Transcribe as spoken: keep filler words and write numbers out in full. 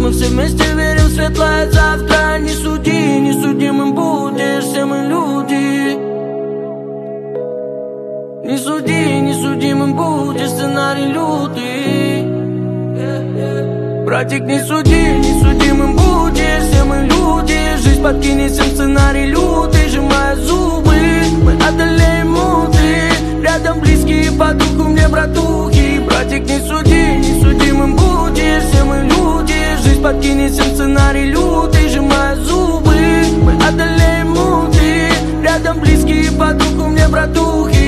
мы все вместе верим в светлое завтра. Не суди, не судимым будешь, все мы люди. Не суди, не судимым будешь, сценарий лютый. Братик, не суди, не судимым будешь, все мы люди. Жизнь подкинет всем сценарий лютый, сжимая зубы, мы одолеем муты. Рядом близкие по духу мне братухи. Братик, не суди, не судимым будешь, все мы люди. Жизнь подкинет всем сценарий лютый, сжимая зубы, мы одолеем муты. Рядом близкие по духу мне братухи.